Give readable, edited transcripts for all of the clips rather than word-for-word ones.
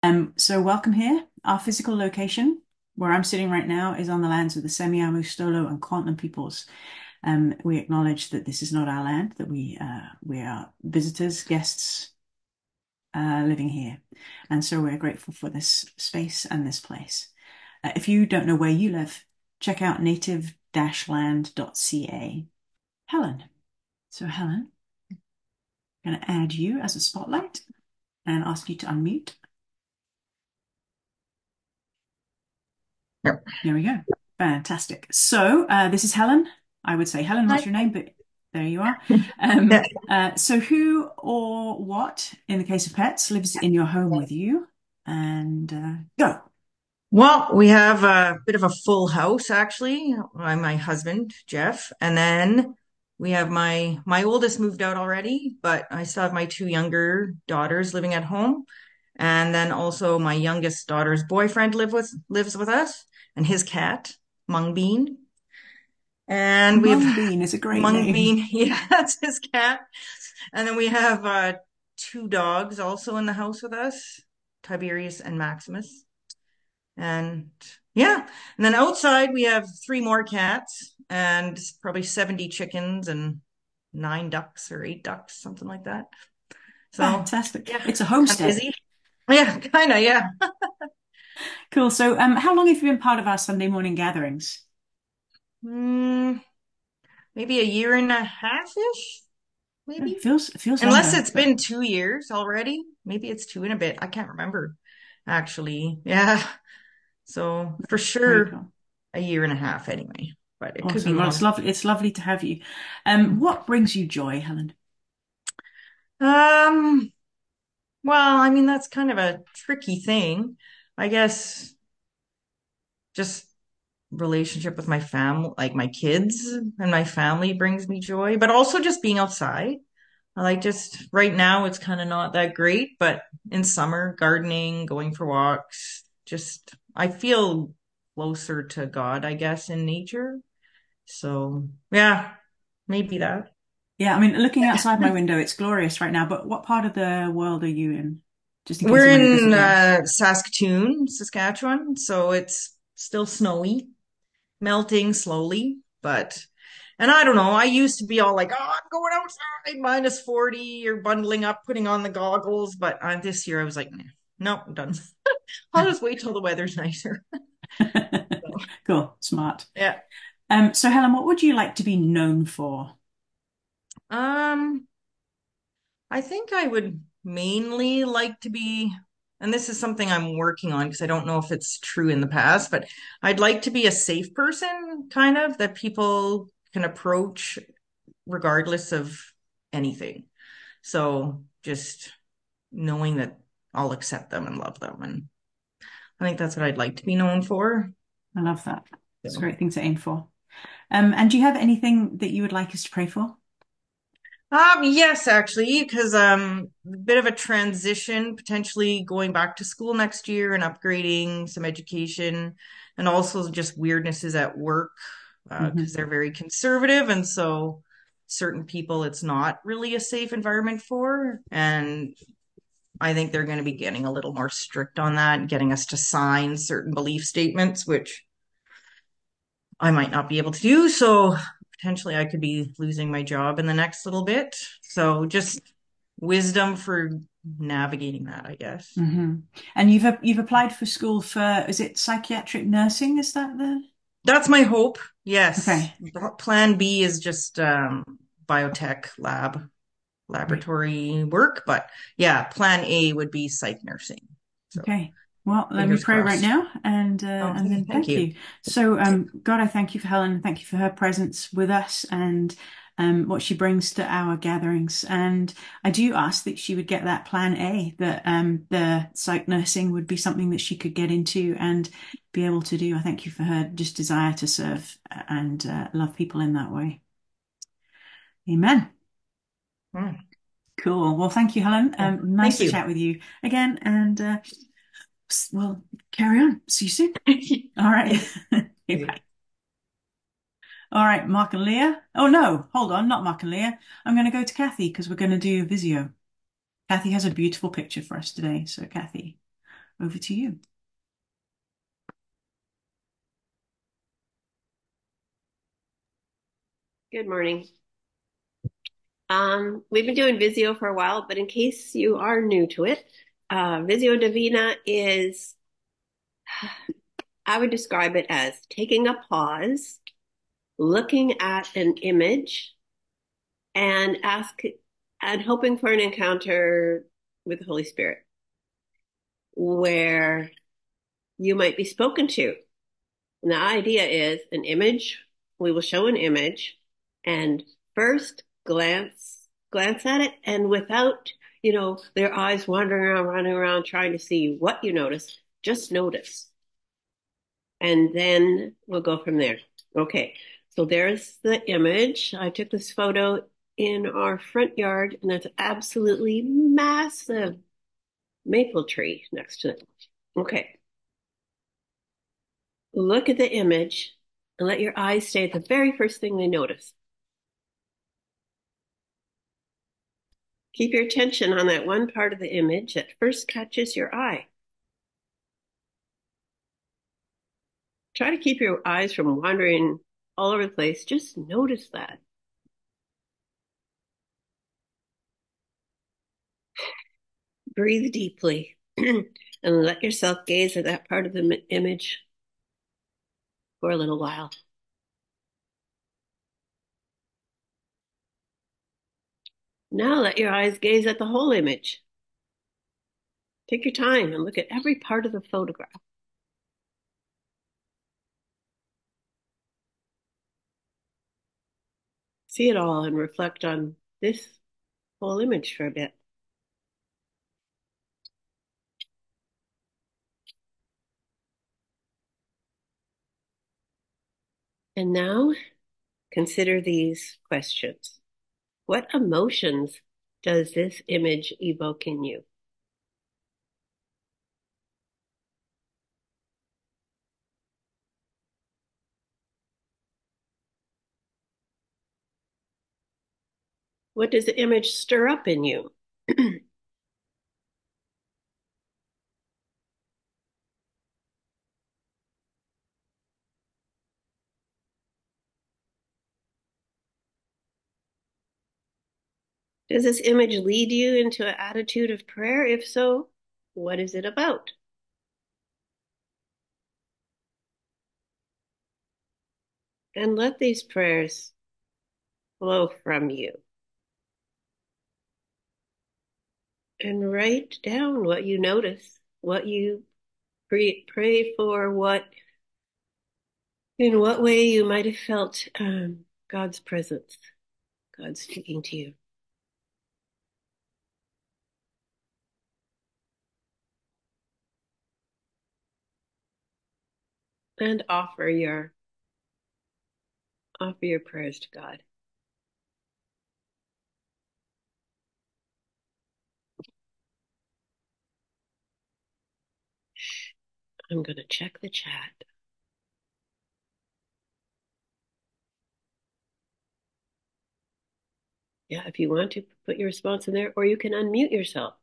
So welcome here. Our physical location, where I'm sitting right now, is on the lands of the Semiahmoo, Stolo, and Kwantlen peoples. We acknowledge that this is not our land, that we are visitors, guests living here. And so we're grateful for this space and this place. If you don't know where you live, check out native-land.ca. Helen. So Helen, I'm going to add you as a spotlight and ask you to unmute. Yep. There we go. Fantastic. So this is Helen. I would say Helen, Hi. what's your name? But there you are. Yeah. So who or what, in the case of pets, lives in your home with you? And go. Well, we have a bit of a full house actually. My husband, Jeff, and then we have my oldest moved out already, but I still have my two younger daughters living at home. And then also my youngest daughter's boyfriend lives with us and his cat, Mung Bean. And we have Mung Bean is a great Mung name. Bean, yeah, that's his cat. And then we have two dogs also in the house with us, Tiberius and Maximus. And yeah, and then outside we have three more cats and probably 70 chickens and nine ducks or eight ducks, something like that. So Fantastic. yeah, It's a kind of homestead. busy. Yeah, kind of, yeah. Cool. So how long have you been part of our Sunday morning gatherings? Mm, maybe a year and a half-ish, maybe. It feels Unless longer, it's but been 2 years already. Maybe it's two and a bit. I can't remember actually. Yeah. So for very sure cool. a year and a half anyway, but it could be Awesome. Well, it's longer. lovely. It's lovely to have you. What brings you joy, Helen? Um, well, I mean, that's kind of a tricky thing. I guess just relationship with my family, like my kids and my family brings me joy, but also just being outside. I like just right now, it's kind of not that great, but in summer, gardening, going for walks, just I feel closer to God, I guess, in nature. So, yeah, maybe that. Yeah, I mean, looking outside my window, it's glorious right now, but what part of the world are you in? Just in case We're I'm going to visit in there. Saskatoon, Saskatchewan, so it's still snowy, melting slowly, but and I don't know, I used to be all like, oh, I'm going outside, -40, you're bundling up, putting on the goggles, but this year I was like, nah, no, I'm done. I'll just wait till the weather's nicer. So, Cool, smart. yeah. So Helen, what would you like to be known for? Um, I think I would mainly like to be, and this is something I'm working on because I don't know if it's true in the past, but I'd like to be a safe person, kind of, that people can approach regardless of anything. So just knowing that I'll accept them and love them. And I think that's what I'd like to be known for. I love that. It's a So. great thing to aim for. And do you have anything that you would like us to pray for? Yes, actually, because a bit of a transition, potentially going back to school next year and upgrading some education, and also just weirdnesses at work, because Hmm. they're very conservative, and so certain people it's not really a safe environment for, and I think they're going to be getting a little more strict on that, getting us to sign certain belief statements, which I might not be able to do. So potentially I could be losing my job in the next little bit. So just wisdom for navigating that, I guess. Hmm. And you've applied for school for, is it psychiatric nursing? Is that the? That's my hope. Yes. Okay, Plan B is just biotech great. laboratory work, but yeah, plan A would be psych nursing. So Okay. Well, let me fingers pray right crossed. now and Okay, then thank thank you. you. So, God, I thank you for Helen. Thank you for her presence with us and what she brings to our gatherings. And I do ask that she would get that plan A, that the psych nursing would be something that she could get into and be able to do. I thank you for her just desire to serve and love people in that way. Amen. Hmm. Cool. Well, thank you, Helen. Yeah. Nice Thank to you. chat with you again and we'll carry on. See you soon. All right. Okay, Okay. bye. All right, Mark and Leah. Oh no, hold on, not Mark and Leah. I'm going to go to Kathy because we're going to do Visio. Kathy has a beautiful picture for us today. So Kathy. over to you. Good morning. We've been doing Visio for a while, but in case you are new to it, Visio Divina is, I would describe it as taking a pause, looking at an image, and hoping for an encounter with the Holy Spirit, where you might be spoken to. And the idea is an image. We will show an image, and first glance at it, and without, their eyes wandering around, running around, trying to see what you notice, just notice. And then we'll go from there. Okay. So there's the image. I took this photo in our front yard, and there's absolutely massive maple tree next to it. Okay. Look at the image and let your eyes stay at the very first thing they notice. Keep your attention on that one part of the image that first catches your eye. Try to keep your eyes from wandering all over the place. Just notice that. Breathe deeply and let yourself gaze at that part of the image for a little while. Now let your eyes gaze at the whole image. Take your time and look at every part of the photograph. See it all and reflect on this whole image for a bit. And now consider these questions. What emotions does this image evoke in you? What does the image stir up in you? Does this image lead you into an attitude of prayer? If so, what is it about? And let these prayers flow from you. And write down what you notice, what you pray for, in what way you might have felt God's presence, God speaking to you. And offer your prayers to God. I'm going to check the chat. Yeah, if you want to put your response in there, or you can unmute yourself.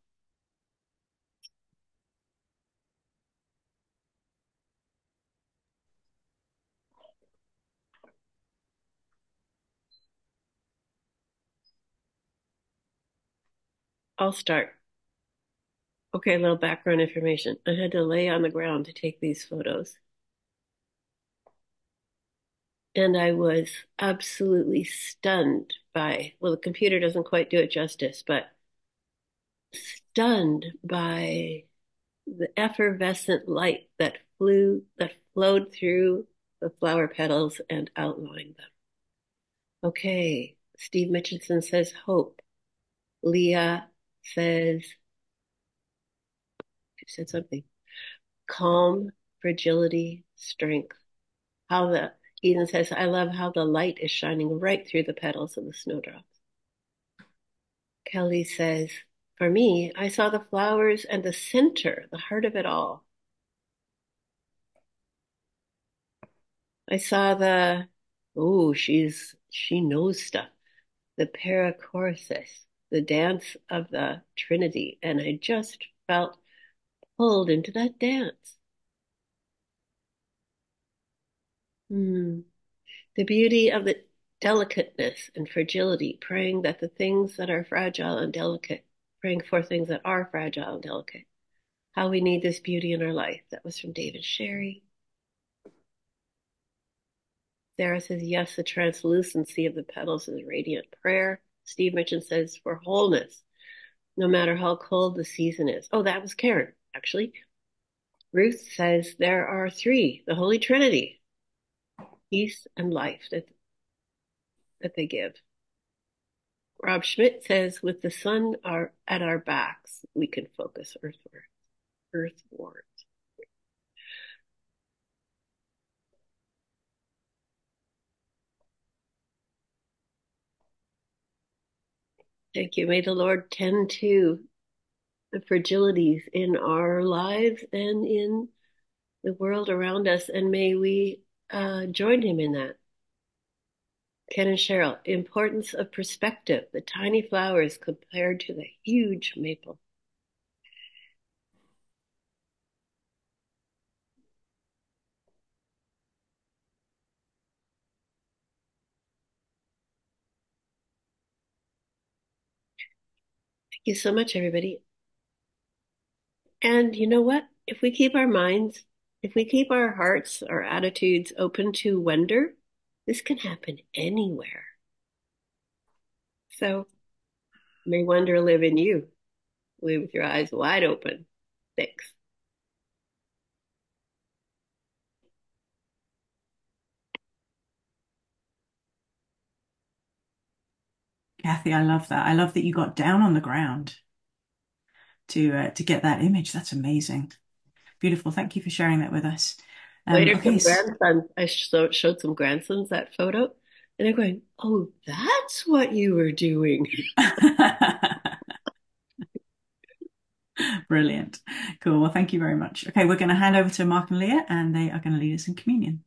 I'll start. Okay, a little background information. I had to lay on the ground to take these photos. And I was absolutely stunned by, well, the computer doesn't quite do it justice, but stunned by the effervescent light that flowed through the flower petals and outlined them. Okay, Steve Mitchinson says hope. Leah says, she said something. Calm, fragility, strength. Eden says, I love how the light is shining right through the petals of the snowdrops. Kelly says, for me, I saw the flowers and the center, the heart of it all. I saw she knows stuff. The perichoresis, the dance of the Trinity. And I just felt pulled into that dance. Hmm. The beauty of the delicateness and fragility, praying that the things that are fragile and delicate, praying for things that are fragile and delicate. How we need this beauty in our life. That was from David Sherry. Sarah says, yes, the translucency of the petals is radiant prayer. Steve Mitchin says, for wholeness, no matter how cold the season is. Oh, that was Karen, actually. Ruth says, there are three, the Holy Trinity, peace and life that they give. Rob Schmidt says, with the sun at our backs, we can focus earthward. Thank you. May the Lord tend to the fragilities in our lives and in the world around us, and may we join him in that. Ken and Cheryl, importance of perspective, the tiny flowers compared to the huge maple. Thank you so much, everybody. And you know what? If we keep our minds, if we keep our hearts, our attitudes open to wonder, this can happen anywhere. So may wonder live in you. Live with your eyes wide open. Thanks. Kathy, I love that. I love that you got down on the ground to get that image. That's amazing. Beautiful. Thank you for sharing that with us. Later, Okay. some grandsons, I showed some grandsons that photo, and they're going, "Oh, that's what you were doing." Brilliant. Cool. Well, thank you very much. Okay, we're going to hand over to Mark and Leah, and they are going to lead us in communion.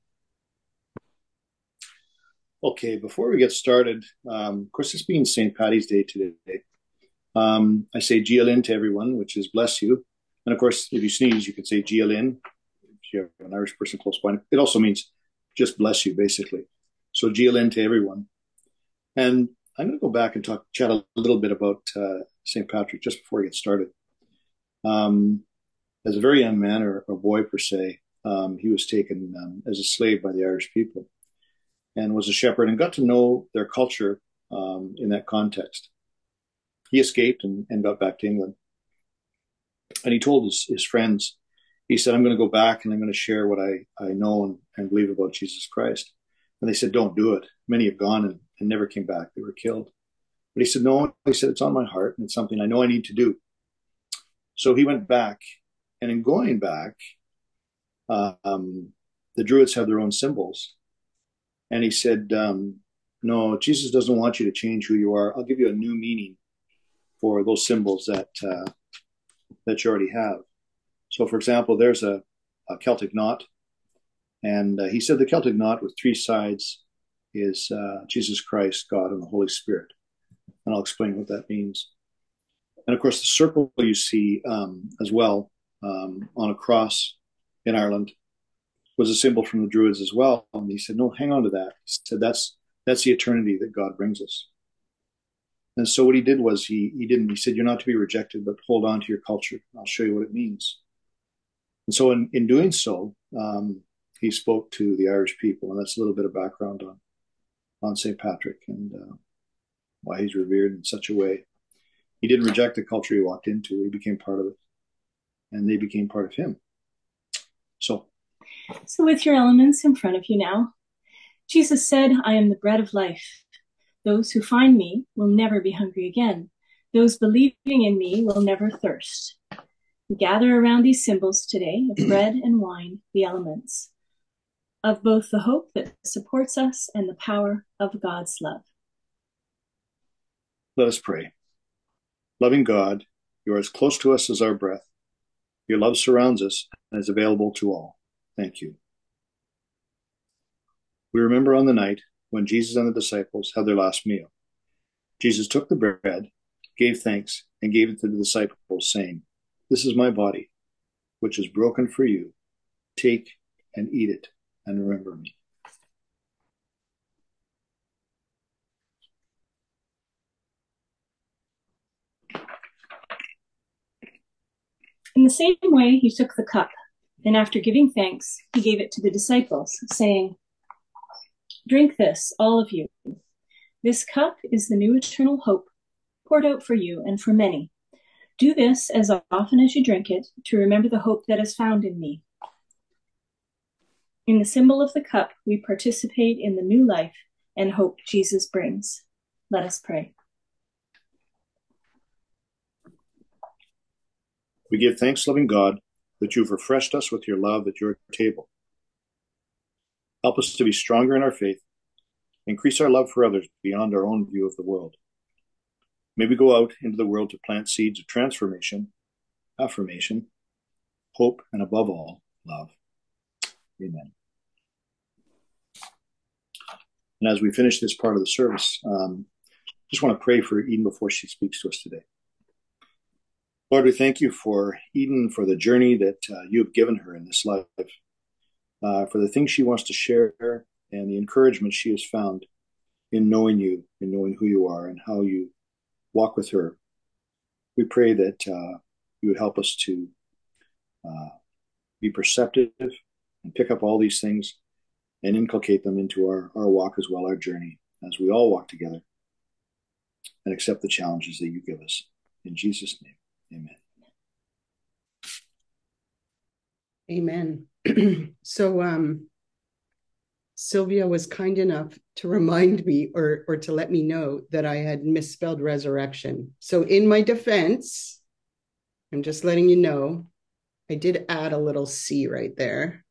Okay, before we get started, of course, it's being St. Paddy's Day today. I say Gialin to everyone, which is bless you. And of course, if you sneeze, you could say Gialin if you have an Irish person close by. It also means just bless you, basically. So Gialin to everyone. And I'm going to go back and chat a little bit about St. Patrick just before we get started. As a very young man, or a boy per se, he was taken as a slave by the Irish people and was a shepherd and got to know their culture in that context. He escaped and got back to England. And he told his friends, he said, I'm going to go back and I'm going to share what I know and believe about Jesus Christ. And they said, don't do it. Many have gone and never came back. They were killed. But he said, no, he said, it's on my heart and it's something I know I need to do. So he went back. And in going back, the Druids have their own symbols. And he said, no, Jesus doesn't want you to change who you are. I'll give you a new meaning for those symbols that you already have. So, for example, there's a Celtic knot. And he said the Celtic knot with three sides is Jesus Christ, God, and the Holy Spirit. And I'll explain what that means. And, of course, the circle you see as well on a cross in Ireland was a symbol from the Druids as well. And he said, no, hang on to that. He said, that's the eternity that God brings us. And so what he did was he said, you're not to be rejected, but hold on to your culture. I'll show you what it means. And so in doing so, he spoke to the Irish people. And that's a little bit of background on St. Patrick and why he's revered in such a way. He didn't reject the culture he walked into. He became part of it. And they became part of him. So with your elements in front of you now, Jesus said, I am the bread of life. Those who find me will never be hungry again. Those believing in me will never thirst. We gather around these symbols today of bread and wine, the elements, of both the hope that supports us and the power of God's love. Let us pray. Loving God, you are as close to us as our breath. Your love surrounds us and is available to all. Thank you. We remember on the night when Jesus and the disciples had their last meal. Jesus took the bread, gave thanks, and gave it to the disciples, saying, this is my body, which is broken for you. Take and eat it, and remember me. In the same way, he took the cup, and after giving thanks, he gave it to the disciples, saying, "Drink this, all of you. This cup is the new eternal hope, poured out for you and for many. Do this as often as you drink it, to remember the hope that is found in me." In the symbol of the cup, we participate in the new life and hope Jesus brings. Let us pray. We give thanks, loving God, that you've refreshed us with your love at your table. Help us to be stronger in our faith, increase our love for others beyond our own view of the world. May we go out into the world to plant seeds of transformation, affirmation, hope, and above all, love. Amen. And as we finish this part of the service, just want to pray for Eden before she speaks to us today. Lord, we thank you for Eden, for the journey that you have given her in this life, for the things she wants to share and the encouragement she has found in knowing you, in knowing who you are and how you walk with her. We pray that you would help us to be perceptive and pick up all these things and inculcate them into our walk as well, our journey, as we all walk together and accept the challenges that you give us. In Jesus' name. Amen. Amen. So Sylvia was kind enough to remind me or to let me know that I had misspelled resurrection. So in my defense, I'm just letting you know, I did add a little C right there.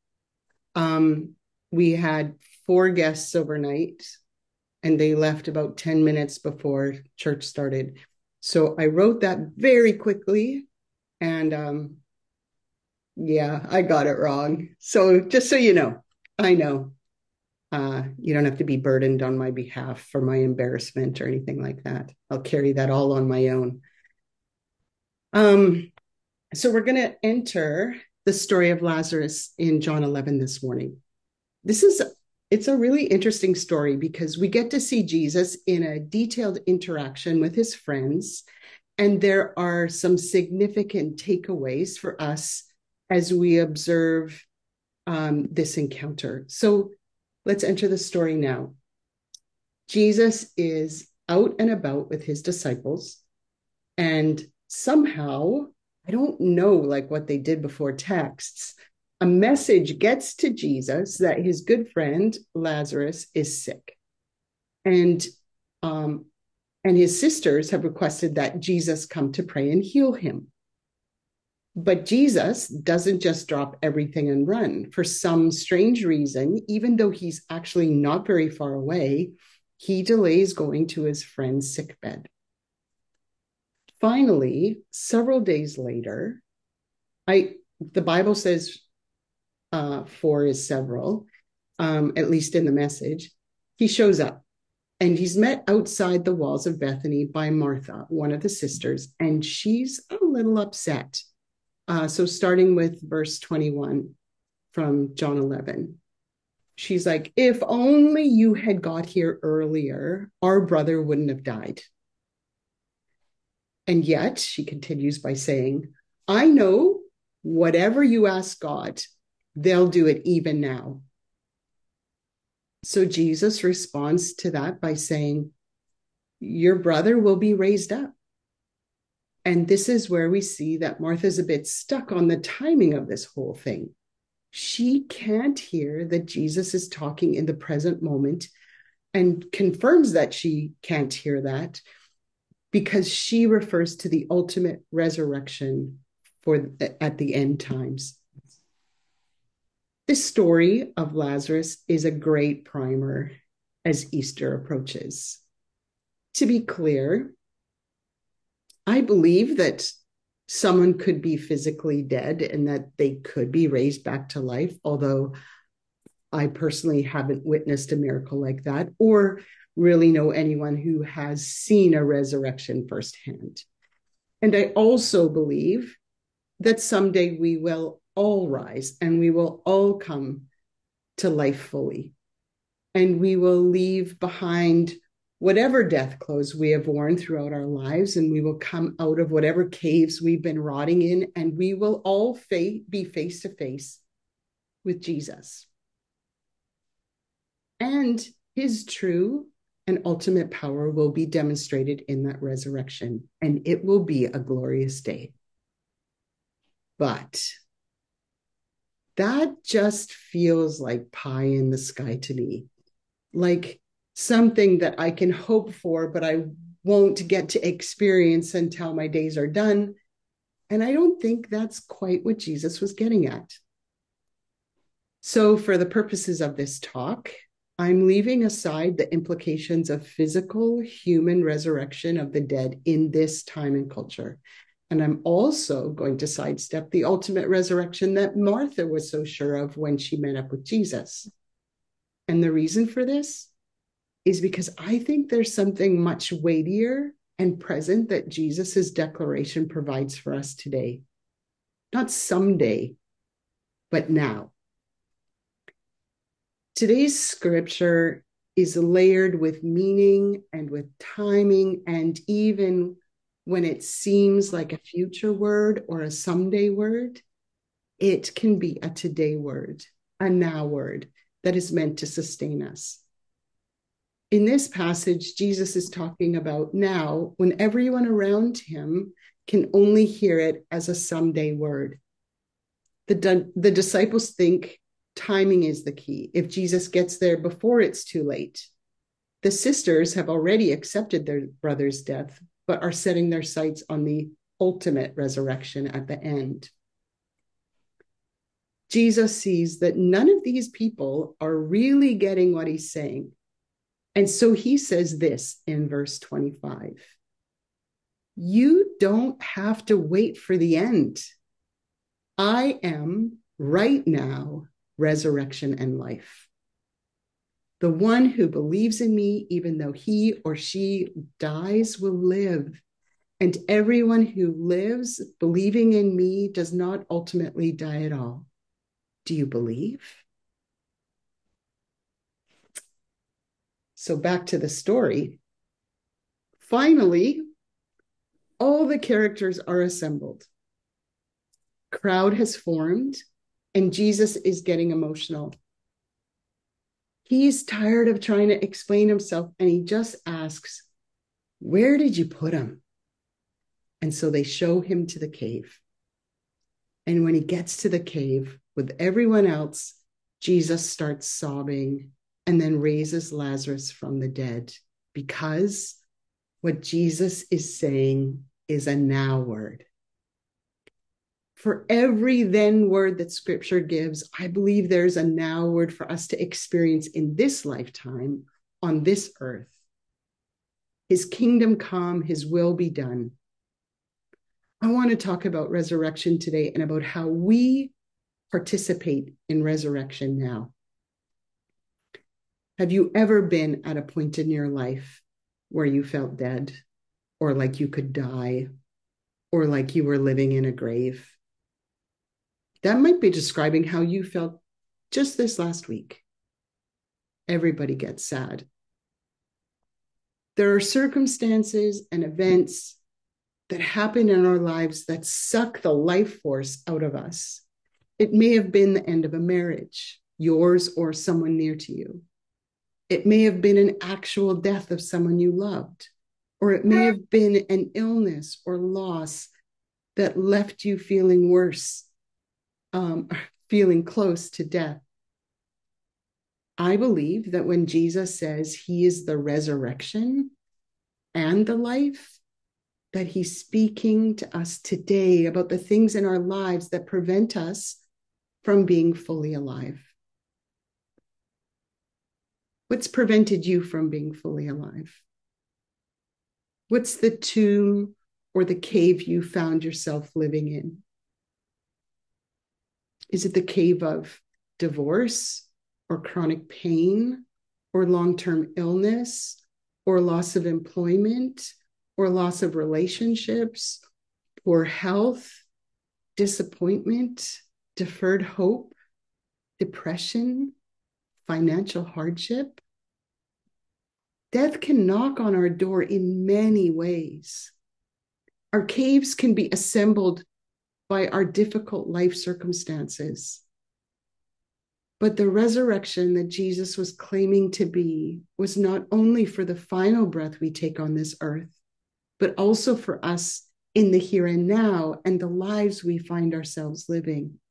We had 4 guests overnight, and they left about 10 minutes before church started. So I wrote that very quickly, and yeah, I got it wrong. So just so you know, I know you don't have to be burdened on my behalf for my embarrassment or anything like that. I'll carry that all on my own. So we're going to enter the story of Lazarus in John 11 this morning. It's a really interesting story because we get to see Jesus in a detailed interaction with his friends, and there are some significant takeaways for us as we observe this encounter. So let's enter the story now. Jesus is out and about with his disciples, and somehow, I don't know like what they did before texts, a message gets to Jesus that his good friend Lazarus is sick. And his sisters have requested that Jesus come to pray and heal him. But Jesus doesn't just drop everything and run. For some strange reason, even though he's actually not very far away, he delays going to his friend's sickbed. Finally, several days later, the Bible says 4 is several, at least in the Message, he shows up. And he's met outside the walls of Bethany by Martha, one of the sisters, and she's a little upset. So starting with verse 21 from John 11, she's like, "If only you had got here earlier, our brother wouldn't have died." And yet, she continues by saying, "I know whatever you ask God, they'll do it even now." So Jesus responds to that by saying, "Your brother will be raised up." And this is where we see that Martha's a bit stuck on the timing of this whole thing. She can't hear that Jesus is talking in the present moment, and confirms that she can't hear that because she refers to the ultimate resurrection at the end times. This story of Lazarus is a great primer as Easter approaches. To be clear, I believe that someone could be physically dead and that they could be raised back to life, although I personally haven't witnessed a miracle like that or really know anyone who has seen a resurrection firsthand. And I also believe that someday we will all rise and we will all come to life fully. And we will leave behind whatever death clothes we have worn throughout our lives, and we will come out of whatever caves we've been rotting in, and we will all be face to face with Jesus. And his true and ultimate power will be demonstrated in that resurrection, and it will be a glorious day. But that just feels like pie in the sky to me, like something that I can hope for, but I won't get to experience until my days are done. And I don't think that's quite what Jesus was getting at. So for the purposes of this talk, I'm leaving aside the implications of physical human resurrection of the dead in this time and culture. And I'm also going to sidestep the ultimate resurrection that Martha was so sure of when she met up with Jesus. And the reason for this is because I think there's something much weightier and present that Jesus's declaration provides for us today. Not someday, but now. Today's scripture is layered with meaning and with timing, and even when it seems like a future word or a someday word, it can be a today word, a now word that is meant to sustain us. In this passage, Jesus is talking about now when everyone around him can only hear it as a someday word. The disciples think timing is the key. If Jesus gets there before it's too late. The sisters have already accepted their brother's death, but are setting their sights on the ultimate resurrection at the end. Jesus sees that none of these people are really getting what he's saying. And so he says this in verse 25. You don't have to wait for the end. I am right now resurrection and life. The one who believes in me, even though he or she dies, will live. And everyone who lives believing in me does not ultimately die at all. Do you believe? So back to the story. Finally, all the characters are assembled. Crowd has formed, and Jesus is getting emotional. He's tired of trying to explain himself, and he just asks, where did you put him? And so they show him to the cave. And when he gets to the cave with everyone else, Jesus starts sobbing and then raises Lazarus from the dead, because what Jesus is saying is a now word. For every then word that scripture gives, I believe there's a now word for us to experience in this lifetime on this earth. His kingdom come, his will be done. I want to talk about resurrection today and about how we participate in resurrection now. Have you ever been at a point in your life where you felt dead, or like you could die, or like you were living in a grave? That might be describing how you felt just this last week. Everybody gets sad. There are circumstances and events that happen in our lives that suck the life force out of us. It may have been the end of a marriage, yours or someone near to you. It may have been an actual death of someone you loved, or it may have been an illness or loss that left you feeling worse, feeling close to death. I believe that when Jesus says he is the resurrection and the life, that he's speaking to us today about the things in our lives that prevent us from being fully alive. What's prevented you from being fully alive? What's the tomb or the cave you found yourself living in? Is it the cave of divorce or chronic pain or long-term illness or loss of employment or loss of relationships, poor health, disappointment, deferred hope, depression, financial hardship. Death can knock on our door in many ways. Our caves can be assembled by our difficult life circumstances. But the resurrection that Jesus was claiming to be was not only for the final breath we take on this earth, but also for us in the here and now and the lives we find ourselves living.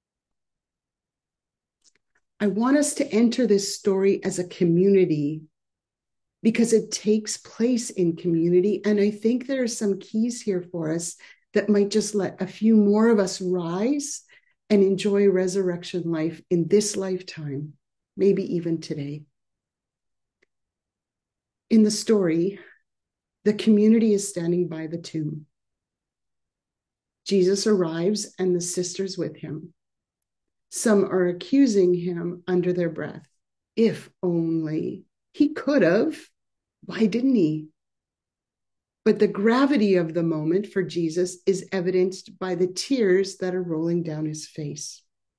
I want us to enter this story as a community because it takes place in community. And I think there are some keys here for us that might just let a few more of us rise and enjoy resurrection life in this lifetime, maybe even today. In the story, the community is standing by the tomb. Jesus arrives and the sisters with him. Some are accusing him under their breath. If only he could have. Why didn't he? But the gravity of the moment for Jesus is evidenced by the tears that are rolling down his face.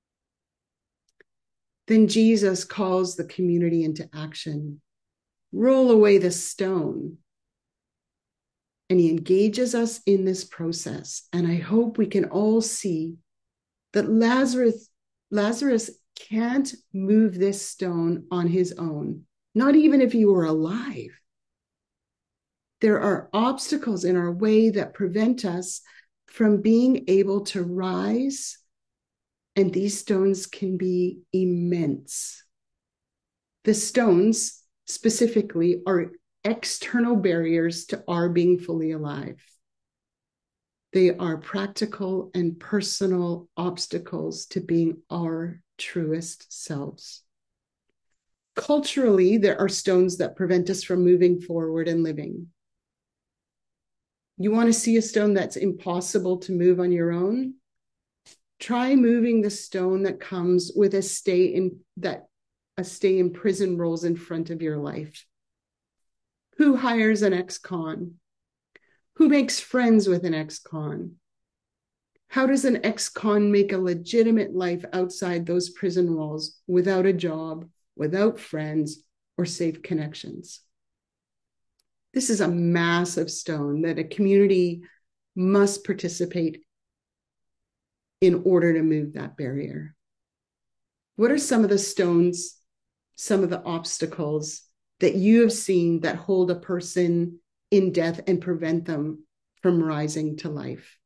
Then Jesus calls the community into action. Roll away the stone. And he engages us in this process. And I hope we can all see that Lazarus can't move this stone on his own, not even if he were alive. There are obstacles in our way that prevent us from being able to rise, and these stones can be immense. The stones specifically are external barriers to our being fully alive. They are practical and personal obstacles to being our truest selves. Culturally, there are stones that prevent us from moving forward and living. You want to see a stone that's impossible to move on your own? Try moving the stone that comes with a stay in prison rolls in front of your life. Who hires an ex-con? Who makes friends with an ex-con? How does an ex-con make a legitimate life outside those prison walls without a job, without friends, or safe connections? This is a massive stone that a community must participate in order to move that barrier. What are some of the stones, some of the obstacles that you have seen that hold a person in death and prevent them from rising to life?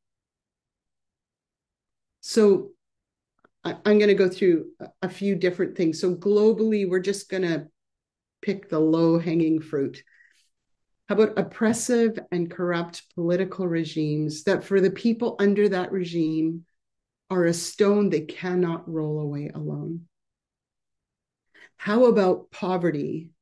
So I'm going to go through a few different things. So globally, we're just going to pick the low-hanging fruit. How about oppressive and corrupt political regimes that for the people under that regime are a stone they cannot roll away alone? How about poverty?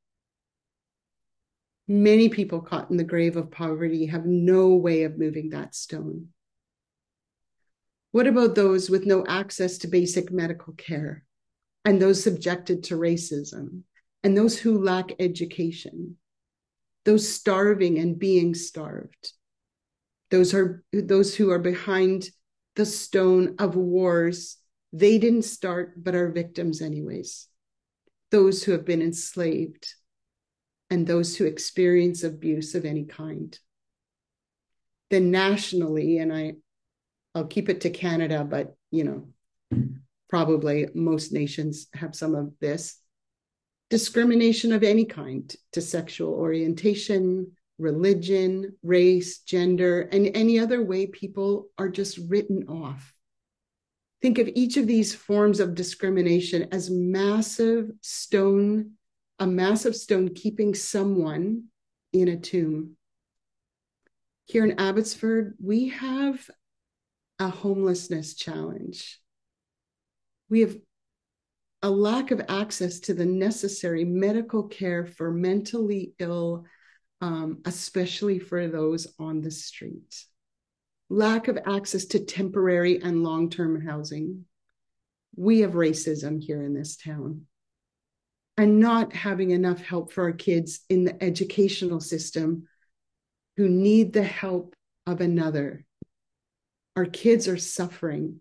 Many people caught in the grave of poverty have no way of moving that stone. What about those with no access to basic medical care, and those subjected to racism, and those who lack education, those starving and being starved, those who are behind the stone of wars they didn't start but are victims anyways, those who have been enslaved, and those who experience abuse of any kind? Then nationally, and I'll keep it to Canada, but probably most nations have some of this. Discrimination of any kind to sexual orientation, religion, race, gender, and any other way people are just written off. Think of each of these forms of discrimination as a massive stone keeping someone in a tomb. Here in Abbotsford, we have a homelessness challenge. We have a lack of access to the necessary medical care for mentally ill, especially for those on the street. Lack of access to temporary and long-term housing. We have racism here in this town. And not having enough help for our kids in the educational system who need the help of another. Our kids are suffering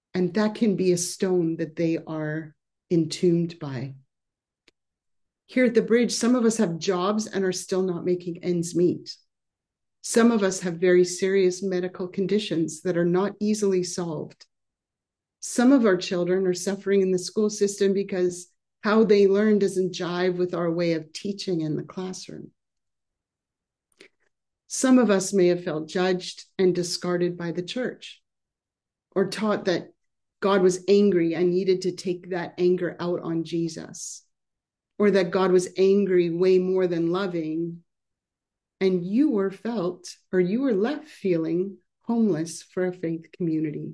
And that can be a stone that they are entombed by. Here at the bridge, some of us have jobs and are still not making ends meet. Some of us have very serious medical conditions that are not easily solved. Some of our children are suffering in the school system because how they learn doesn't jive with our way of teaching in the classroom. Some of us may have felt judged and discarded by the church, or taught that God was angry and needed to take that anger out on Jesus, or that God was angry way more than loving, and you were left feeling homeless for a faith community.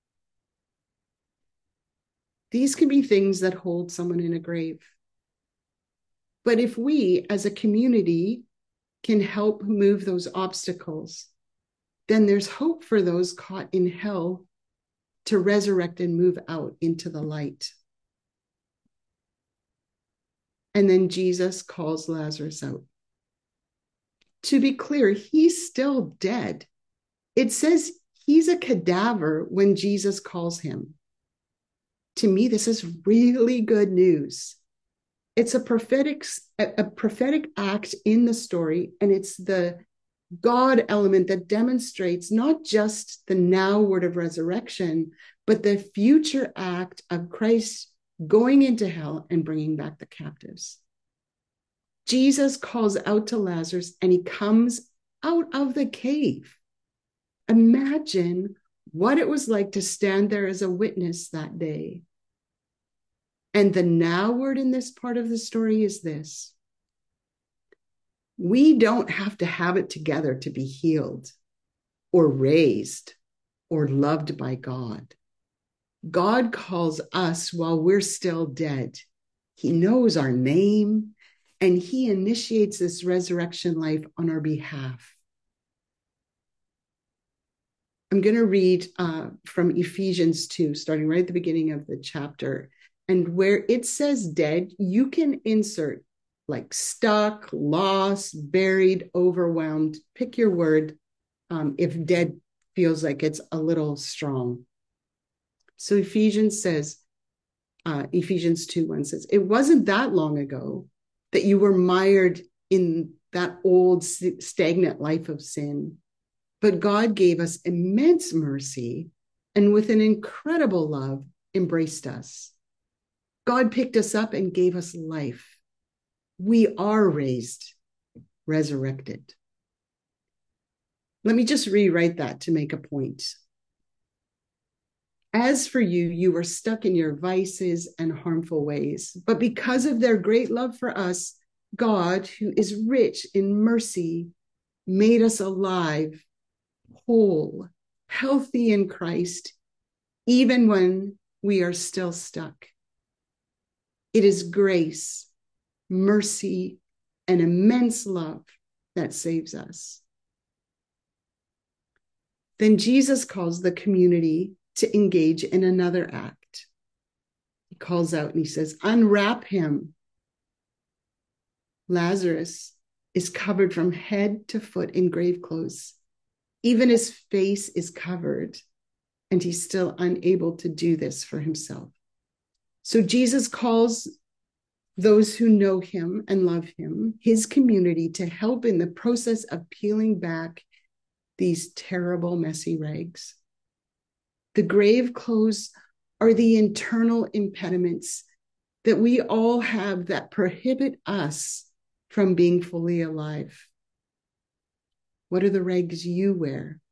These can be things that hold someone in a grave. But if we as a community can help move those obstacles, then there's hope for those caught in hell to resurrect and move out into the light. And then Jesus calls Lazarus out. To be clear, he's still dead. It says he's a cadaver when Jesus calls him. To me, this is really good news. It's a prophetic act in the story, and it's the God element that demonstrates not just the now word of resurrection, but the future act of Christ going into hell and bringing back the captives. Jesus calls out to Lazarus and he comes out of the cave. Imagine what it was like to stand there as a witness that day. And the now word in this part of the story is this: we don't have to have it together to be healed or raised or loved by God. God calls us while we're still dead. He knows our name and he initiates this resurrection life on our behalf. I'm going to read from Ephesians 2, starting right at the beginning of the chapter. And where it says dead, you can insert like stuck, lost, buried, overwhelmed. Pick your word if dead feels like it's a little strong. So Ephesians 2:1 says, it wasn't that long ago that you were mired in that old stagnant life of sin, but God gave us immense mercy and with an incredible love embraced us. God picked us up and gave us life. We are raised, resurrected. Let me just rewrite that to make a point. As for you, you were stuck in your vices and harmful ways, but because of their great love for us, God, who is rich in mercy, made us alive, whole, healthy in Christ, even when we are still stuck. It is grace, mercy, and immense love that saves us. Then Jesus calls the community to engage in another act. He calls out and he says, unwrap him. Lazarus is covered from head to foot in grave clothes. Even his face is covered, and he's still unable to do this for himself. So Jesus calls those who know him and love him, his community, to help in the process of peeling back these terrible, messy rags. The grave clothes are the internal impediments that we all have that prohibit us from being fully alive. What are the rags you wear?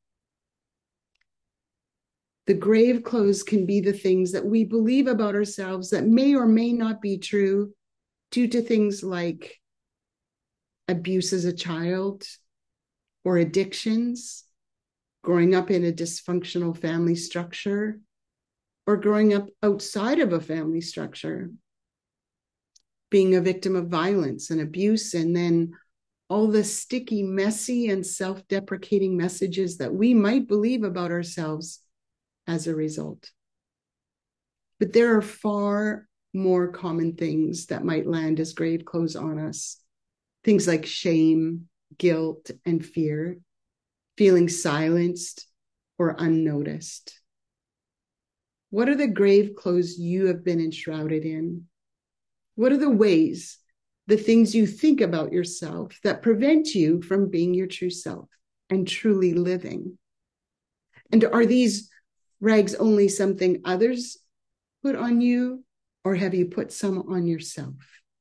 The grave clothes can be the things that we believe about ourselves that may or may not be true due to things like abuse as a child or addictions, growing up in a dysfunctional family structure, or growing up outside of a family structure, being a victim of violence and abuse, and then all the sticky, messy, and self-deprecating messages that we might believe about ourselves as a result. But there are far more common things that might land as grave clothes on us. Things like shame, guilt, and fear, feeling silenced or unnoticed. What are the grave clothes you have been enshrouded in? What are the ways, the things you think about yourself that prevent you from being your true self and truly living? And are these rags only something others put on you, or have you put some on yourself?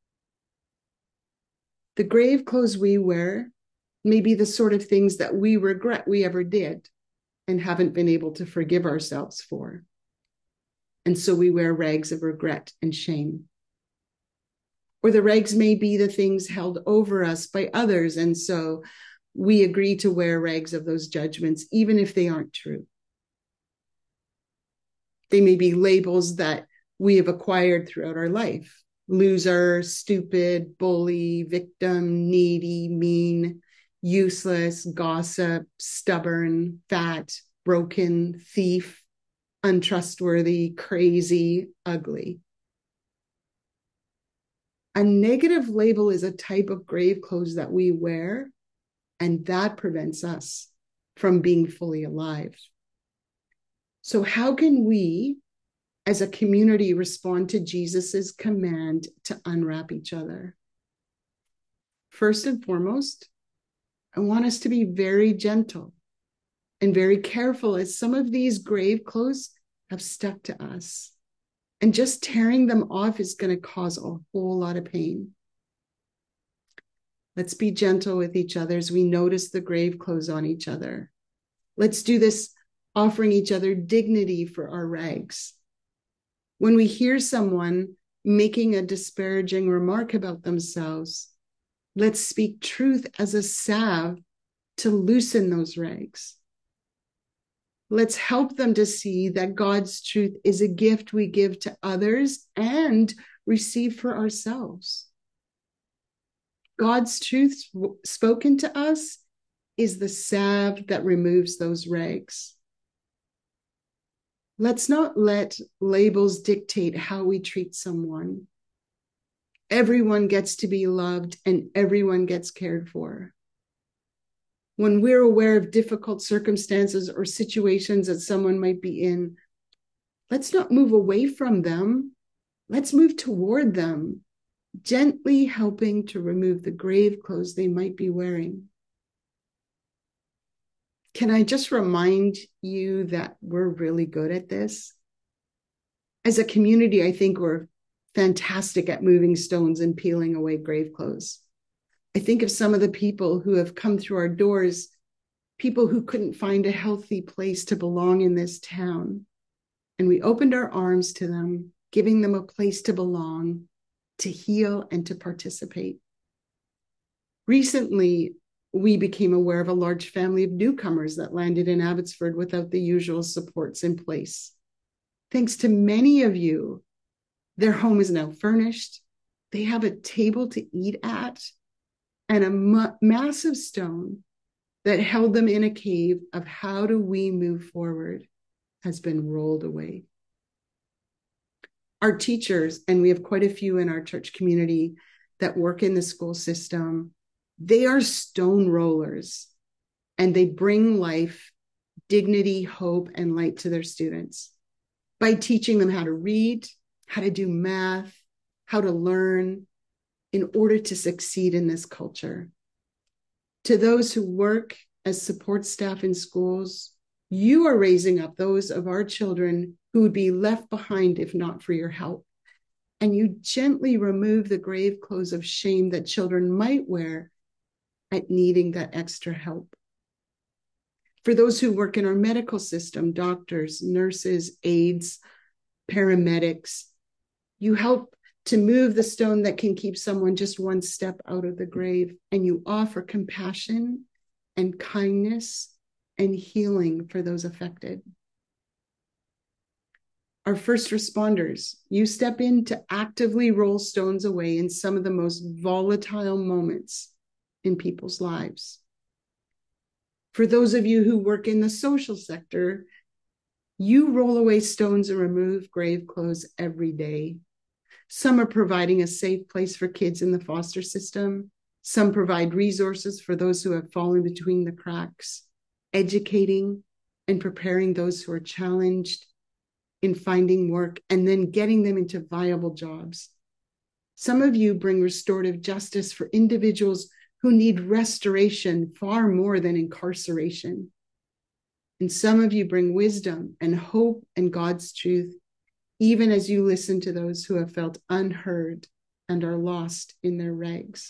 The grave clothes we wear may be the sort of things that we regret we ever did and haven't been able to forgive ourselves for. And so we wear rags of regret and shame. Or the rags may be the things held over us by others, and so we agree to wear rags of those judgments, even if they aren't true. They may be labels that we have acquired throughout our life: loser, stupid, bully, victim, needy, mean, useless, gossip, stubborn, fat, broken, thief, untrustworthy, crazy, ugly. A negative label is a type of grave clothes that we wear, and that prevents us from being fully alive. So how can we, as a community, respond to Jesus's command to unwrap each other? First and foremost, I want us to be very gentle and very careful, as some of these grave clothes have stuck to us. And just tearing them off is going to cause a whole lot of pain. Let's be gentle with each other as we notice the grave clothes on each other. Let's do this offering each other dignity for our rags. When we hear someone making a disparaging remark about themselves, let's speak truth as a salve to loosen those rags. Let's help them to see that God's truth is a gift we give to others and receive for ourselves. God's truth spoken to us is the salve that removes those rags. Let's not let labels dictate how we treat someone. Everyone gets to be loved and everyone gets cared for. When we're aware of difficult circumstances or situations that someone might be in, let's not move away from them. Let's move toward them, gently helping to remove the grave clothes they might be wearing. Can I just remind you that we're really good at this? As a community, I think we're fantastic at moving stones and peeling away grave clothes. I think of some of the people who have come through our doors, people who couldn't find a healthy place to belong in this town. And we opened our arms to them, giving them a place to belong, to heal, and to participate. Recently, we became aware of a large family of newcomers that landed in Abbotsford without the usual supports in place. Thanks to many of you, their home is now furnished. They have a table to eat at, and a massive stone that held them in a cave of how do we move forward has been rolled away. Our teachers, and we have quite a few in our church community that work in the school system, they are stone rollers, and they bring life, dignity, hope, and light to their students by teaching them how to read, how to do math, how to learn, in order to succeed in this culture. To those who work as support staff in schools, you are raising up those of our children who would be left behind if not for your help. And you gently remove the grave clothes of shame that children might wear at needing that extra help. For those who work in our medical system, doctors, nurses, aides, paramedics, you help to move the stone that can keep someone just one step out of the grave, and you offer compassion and kindness and healing for those affected. Our first responders, you step in to actively roll stones away in some of the most volatile moments in people's lives. For those of you who work in the social sector, you roll away stones and remove grave clothes every day. Some are providing a safe place for kids in the foster system. Some provide resources for those who have fallen between the cracks, educating and preparing those who are challenged, in finding work and then getting them into viable jobs. Some of you bring restorative justice for individuals who need restoration far more than incarceration. And some of you bring wisdom and hope and God's truth, even as you listen to those who have felt unheard and are lost in their rags.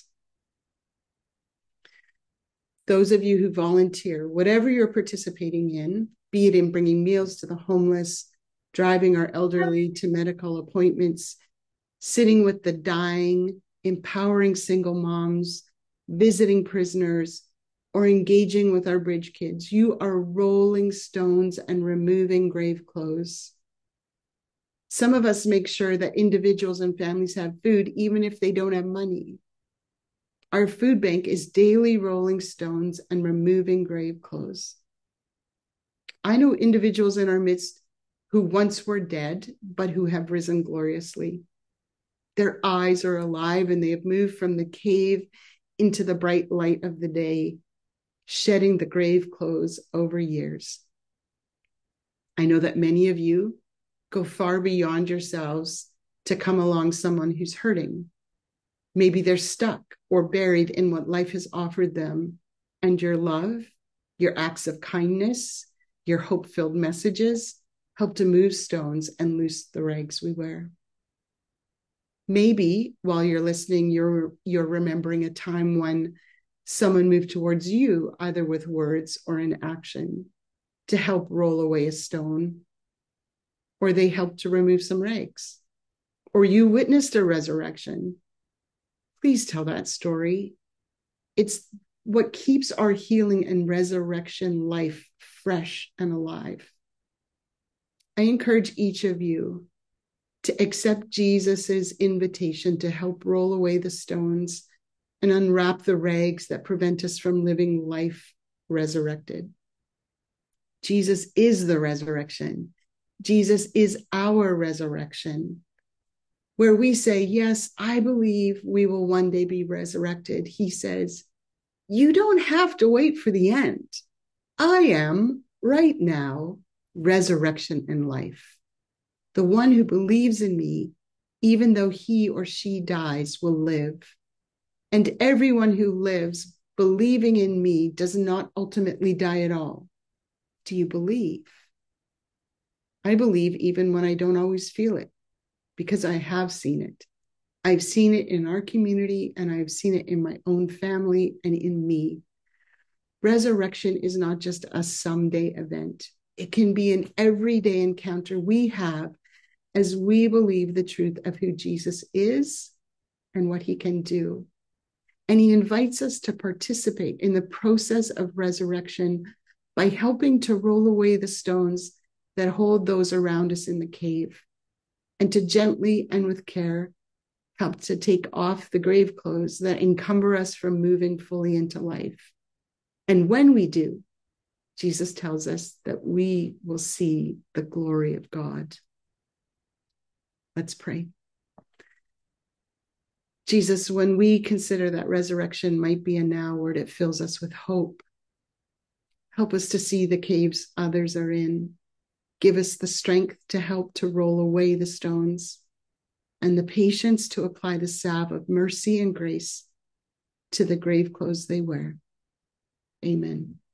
Those of you who volunteer, whatever you're participating in, be it in bringing meals to the homeless, driving our elderly to medical appointments, sitting with the dying, empowering single moms, visiting prisoners, or engaging with our bridge kids, you are rolling stones and removing grave clothes. Some of us make sure that individuals and families have food, even if they don't have money. Our food bank is daily rolling stones and removing grave clothes. I know individuals in our midst who once were dead, but who have risen gloriously. Their eyes are alive and they have moved from the cave into the bright light of the day, shedding the grave clothes over years. I know that many of you go far beyond yourselves to come along someone who's hurting. Maybe they're stuck or buried in what life has offered them, and your love, your acts of kindness, your hope-filled messages help to move stones and loose the rags we wear. Maybe while you're listening, you're remembering a time when someone moved towards you, either with words or in action, to help roll away a stone, or they helped to remove some rags, or you witnessed a resurrection. Please tell that story. It's what keeps our healing and resurrection life fresh and alive. I encourage each of you to accept Jesus's invitation to help roll away the stones and unwrap the rags that prevent us from living life resurrected. Jesus is the resurrection. Jesus is our resurrection. Where we say, yes, I believe we will one day be resurrected, he says, you don't have to wait for the end. I am right now resurrection and life. The one who believes in me, even though he or she dies, will live. And everyone who lives believing in me does not ultimately die at all. Do you believe? I believe even when I don't always feel it, because I have seen it. I've seen it in our community, and I've seen it in my own family and in me. Resurrection is not just a someday event. It can be an everyday encounter we have as we believe the truth of who Jesus is and what he can do. And he invites us to participate in the process of resurrection by helping to roll away the stones that hold those around us in the cave, and to gently and with care help to take off the grave clothes that encumber us from moving fully into life. And when we do, Jesus tells us that we will see the glory of God. Let's pray. Jesus, when we consider that resurrection might be a now word, it fills us with hope. Help us to see the caves others are in. Give us the strength to help to roll away the stones, and the patience to apply the salve of mercy and grace to the grave clothes they wear. Amen.